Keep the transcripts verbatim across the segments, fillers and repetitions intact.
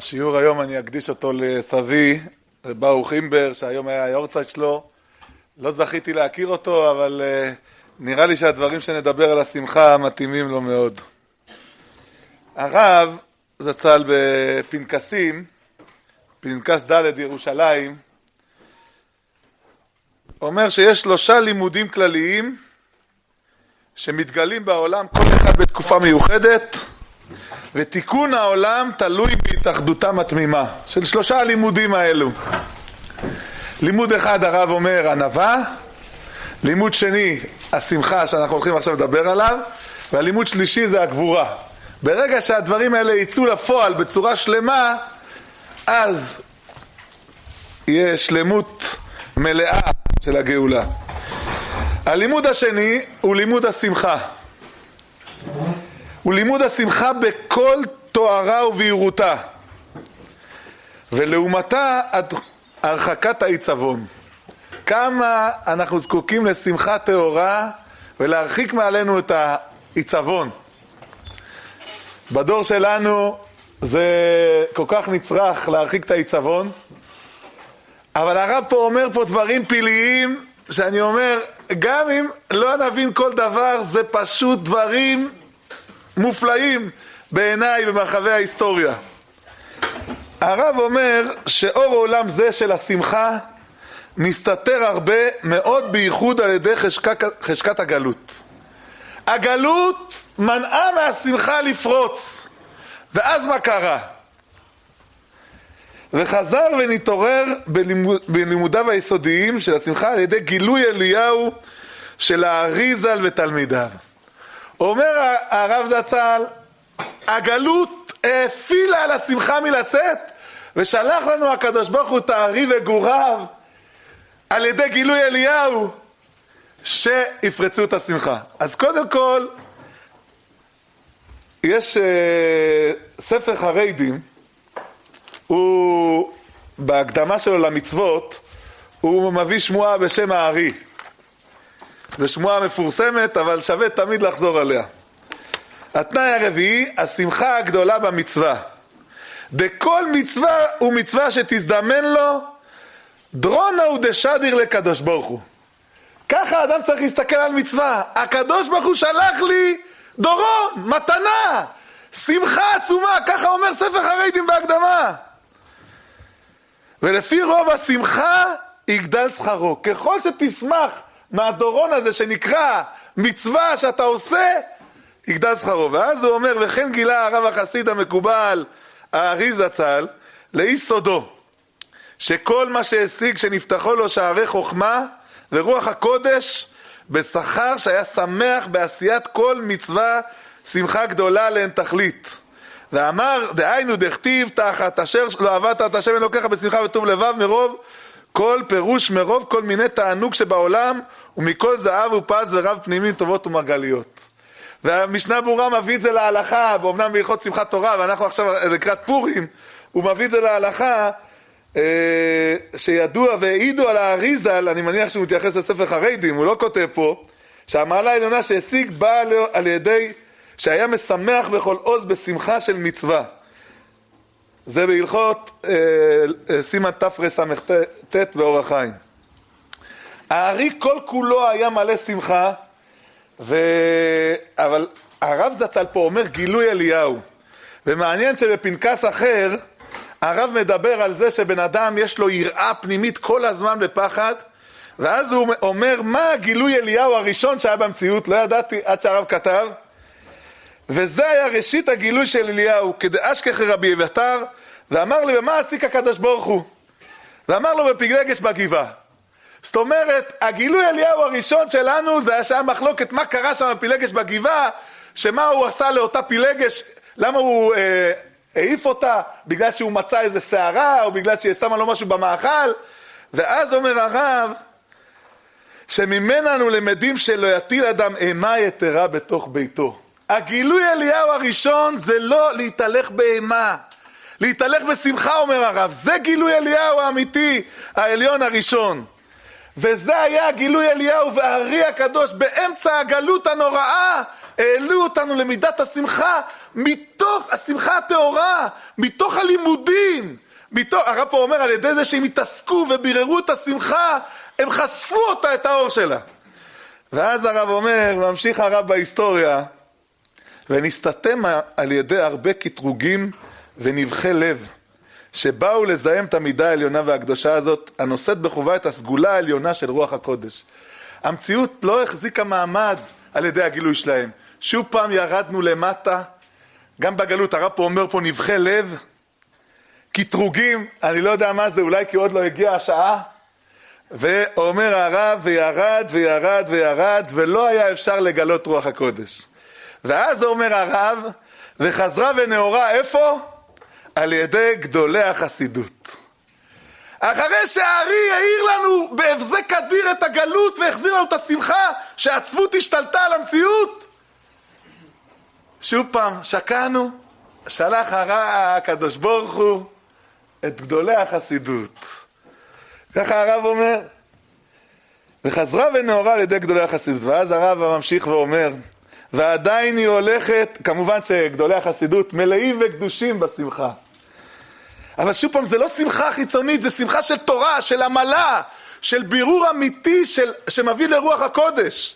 השיעור היום אני אקדיש אותו לסבי, ברוך אימבר, שהיום היה היורצייט שלו. לא זכיתי להכיר אותו, אבל uh, נראה לי שהדברים שנדבר על השמחה מתאימים לו מאוד. הרב זצ"ל בפנקסים, פנקס ד' ירושלים, אומר שיש שלושה לימודים כלליים שמתגלים בעולם, כל אחד בתקופה מיוחדת, ותיקון העולם תלוי בהתאחדותם התמימה. של שלושה הלימודים האלו. לימוד אחד הרב אומר ענווה, לימוד שני השמחה שאנחנו הולכים עכשיו לדבר עליו, והלימוד שלישי זה הגבורה. ברגע שהדברים האלה יצאו לפועל בצורה שלמה, אז יהיה שלמות מלאה של הגאולה. הלימוד השני הוא לימוד השמחה. הוא לימוד השמחה בכל תוארה ובהירותה, ולעומתה הרחקת העיצבון. כמה אנחנו זקוקים לשמחה טהורה ולהרחיק מעלינו את העיצבון. בדור שלנו זה כל כך נצרך להרחיק את העיצבון, אבל הרב פה אומר פה דברים פלאיים שאני אומר, גם אם לא נבין כל דבר, זה פשוט דברים מופלאים בעיניי במרחבי ההיסטוריה. הרב אומר שאור עולם זה של השמחה מסתתר הרבה מאוד בייחוד על ידי חשקת, חשקת הגלות. הגלות מנעה מהשמחה לפרוץ, ואז מה קרה? וחזר ונתעורר בלימוד, בלימודיו היסודיים של השמחה על ידי גילוי אליהו של האריז"ל ותלמידיו. אומר הרב זצ"ל, הגלות האפילה על השמחה מלצאת, ושלח לנו הקדוש ברוך הוא תארי וגוריו על ידי גילוי אליהו שיפרצו את השמחה. אז קודם כל יש uh, ספר חרדים, הוא בהקדמה שלו למצוות הוא מביא שמועה בשם הארי. זו שמועה מפורסמת, אבל שווה תמיד לחזור עליה. התנאי הרביעי, השמחה הגדולה במצווה. דכל מצווה הוא מצווה שתזדמן לו, דרונה הוא דשדיר לקדוש ברוך הוא. ככה האדם צריך להסתכל על מצווה. הקדוש ברוך הוא שלח לי דורון, מתנה, שמחה עצומה, ככה אומר ספר חרדים בהקדמה. ולפי רוב השמחה יגדל שכרו. ככל שתשמח מהדורון הזה שנקרא מצווה שאתה עושה, יגדל שכרו. ואז הוא אומר, וכן גילה הרב החסיד המקובל הארי זצ"ל לאיש סודו, שכל מה שהשיג שנפתחו לו שערי חוכמה ורוח הקודש בשכר שהיה שמח בעשיית כל מצווה שמחה גדולה לאין תכלית. ואמר, דהיינו דכתיב תחת אשר לא עבדת את השם אלוקיך בשמחה וטוב לבב, מרוב כל פירוש, מרוב כל מיני תענוג שבעולם, ומכל זהב ופז ורב פנימי טובות ומרגליות. והמשנה ברורה מביא את זה להלכה, באומנם בהלכות שמחת תורה, ואנחנו עכשיו לקראת פורים, הוא מביא את זה להלכה, אה, שידוע והעידו על האריז"ל, אני מניח שהוא מתייחס לספר חרדים, הוא לא כותב פה, שהמעלה העליונה שהשיג באה על ידי שהיה משמח בכל עוז בשמחה של מצווה. זה בהלכות אה, סימן תרס"ט באור החיים. הארי כל כולו היה מלא שמחה, ו... אבל הרב זצ"ל פה אומר גילוי אליהו. ומעניין שבפנקס אחר הרב מדבר על זה שבן אדם יש לו יראה פנימית כל הזמן בפחד, ואז הוא אומר מה גילוי אליהו הראשון שהיה במציאות, לא ידעתי עד שהרב כתב, וזה היה ראשית הגילוי של אליהו, כדאשכח רבי אביתר, ואמר לי, ומה עשיק הקדוש ברוך הוא? ואמר לו, בפילגש בגבעה. זאת אומרת, הגילוי אליהו הראשון שלנו, זה היה שהיה מחלוקת מה קרה שם בפילגש בגבעה, שמה הוא עשה לאותה פילגש, למה הוא אה, העיף אותה, בגלל שהוא מצא איזה שערה, או בגלל שהיא שמה לו משהו במאכל, ואז אומר הרב, שממנה אנו למדים שלא יטיל אדם אימה יתרה בתוך ביתו. הגילוי אליהו הראשון זה לא להתהלך באימה, להתהלך בשמחה, אומר הרב. זה גילוי אליהו האמיתי, העליון הראשון. וזה היה גילוי אליהו והארי הקדוש באמצע הגלות הנוראה, העלו את אותנו למידת השמחה, מתוך השמחה הטהורה, מתוך הלימודים, מתוך, הרב פה אומר, על ידי זה שהם התעסקו וביררו את השמחה, הם חשפו אותה, את האור שלה. ואז הרב אומר, ממשיך הרב בהיסטוריה, ונסתתם על ידי הרבה קטרוגים ונבחי לב, שבאו לזהם את המידה העליונה והקדושה הזאת, הנושאת בחובה את הסגולה העליונה של רוח הקודש. המציאות לא החזיקה מעמד על ידי הגילוי שלהם. שוב פעם ירדנו למטה, גם בגלות, הרב פה אומר פה נבחי לב, קטרוגים, אני לא יודע מה זה, אולי כי עוד לא הגיעה השעה, ואומר הרב וירד וירד וירד, ולא היה אפשר לגלות רוח הקודש. ואז אומר הרב, וחזרה ונאורה איפה? על ידי גדולי החסידות. אחרי שהארי העיר לנו בהבזק אדיר את הגלות והחזיר לנו את השמחה שהעצבות השתלטה על המציאות, שוב פעם שקענו, שלח הרע הקדוש ברוך הוא את גדולי החסידות. ככה הרב אומר, וחזרה ונאורה על ידי גדולי החסידות. ואז הרב ממשיך ואומר, ועדיין היא הולכת, כמובן שגדולי החסידות מלאים וקדושים בשמחה, אבל שוב פעם זה לא שמחה חיצונית, זה שמחה של תורה, של עמלה, של בירור אמיתי של, שמביא לרוח הקודש.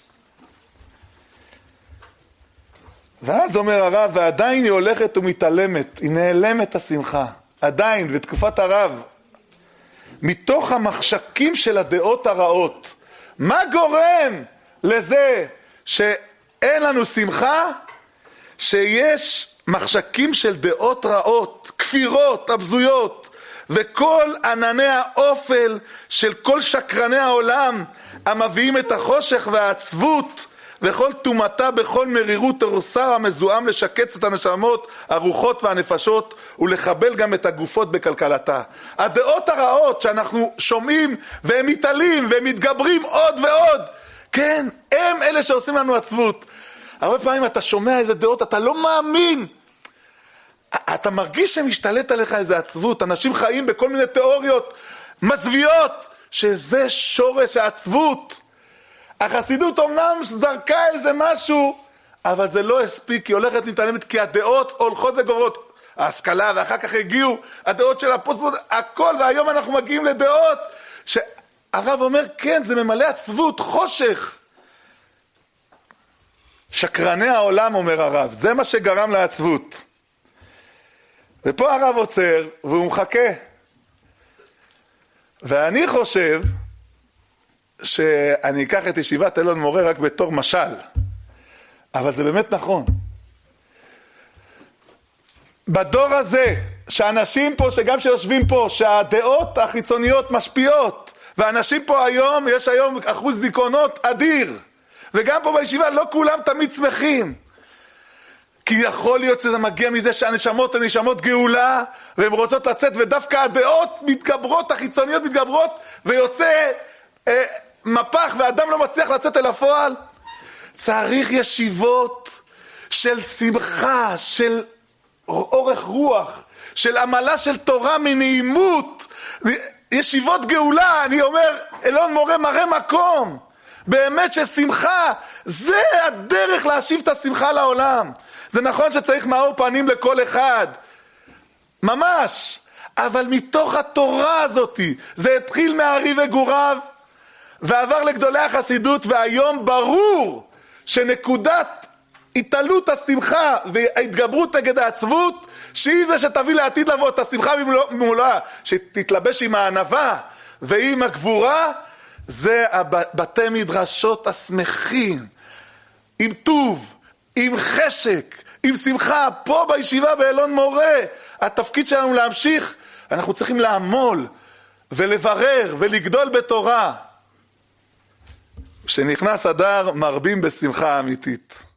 ואז אומר הרב, ועדיין היא הולכת ומתעלמת, היא נעלמת השמחה, עדיין, בתקופת הרב, מתוך המחשקים של הדעות הרעות. מה גורם לזה שאין לנו שמחה? שיש מחשקים של דעות רעות, כפירות, הבזויות, וכל ענני האופל של כל שקרני העולם המביאים את החושך והעצבות וכל תומתה בכל מרירות הרוסר המזוהם לשקץ את הנשמות, הרוחות והנפשות ולחבל גם את הגופות בכלכלתה. הדעות הרעות שאנחנו שומעים והם מתעלים והם מתגברים עוד ועוד, כן, הם אלה שעושים לנו עצבות. הרבה פעמים אתה שומע איזה דעות, אתה לא מאמין, אתה מרגיש שמשתלט עליך איזה עצבות. אנשים חיים בכל מיני תיאוריות מזוויעות שזה שורש העצבות. החסידות אומנם זרקה איזה משהו, אבל זה לא הספיק, היא הולכת מתעלמת, כי הדעות הולכות וגוברות, ההשכלה, ואחר כך הגיעו הדעות של הפוסט-מוד, הכל, והיום אנחנו מגיעים לדעות שהרב אומר, כן, זה ממלא עצבות, חושך. שקרני העולם, אומר הרב, זה מה שגרם לעצבות. ופה הרב עוצר והוא מחכה. ואני חושב שאני אקח את ישיבת אלון מורה רק בתור משל, אבל זה באמת נכון. בדור הזה, שאנשים פה, שגם שיושבים פה, שהדעות החיצוניות משפיעות, ואנשים פה היום, יש היום אחוז דיכאונות אדיר, וגם פה בישיבה לא כולם תמיד שמחים, כי יכול להיות שזה מגיע מזה שהנשמות הן נשמות גאולה, והן רוצות לצאת, ודווקא הדעות מתגברות, החיצוניות מתגברות, ויוצא אה, מפח, ואדם לא מצליח לצאת אל הפועל. צריך ישיבות של שמחה, של אורך רוח, של עמלה של תורה מנעימות, ישיבות גאולה. אני אומר, אלון מורה מראה מקום, באמת ששמחה, זה הדרך להשיב את השמחה לעולם. זה נכון שצריך מאור פנים לכל אחד, ממש, אבל מתוך התורה הזאת, זה התחיל מהארי וגוריו, ועבר לגדולי החסידות, והיום ברור שנקודת התעלות השמחה וההתגברות נגד העצבות, שהיא זה שתביא לעתיד לבוא את השמחה במולאה, שתתלבש עם הענווה ועם הגבורה, זה בתי מדרשות השמחים, עם טוב, עם חשק, עם שמחה. פה בישיבה באלון מורה, התפקיד שלנו להמשיך, אנחנו צריכים לעמול ולברר ולגדול בתורה. כשנכנס אדר מרבים בשמחה אמיתית.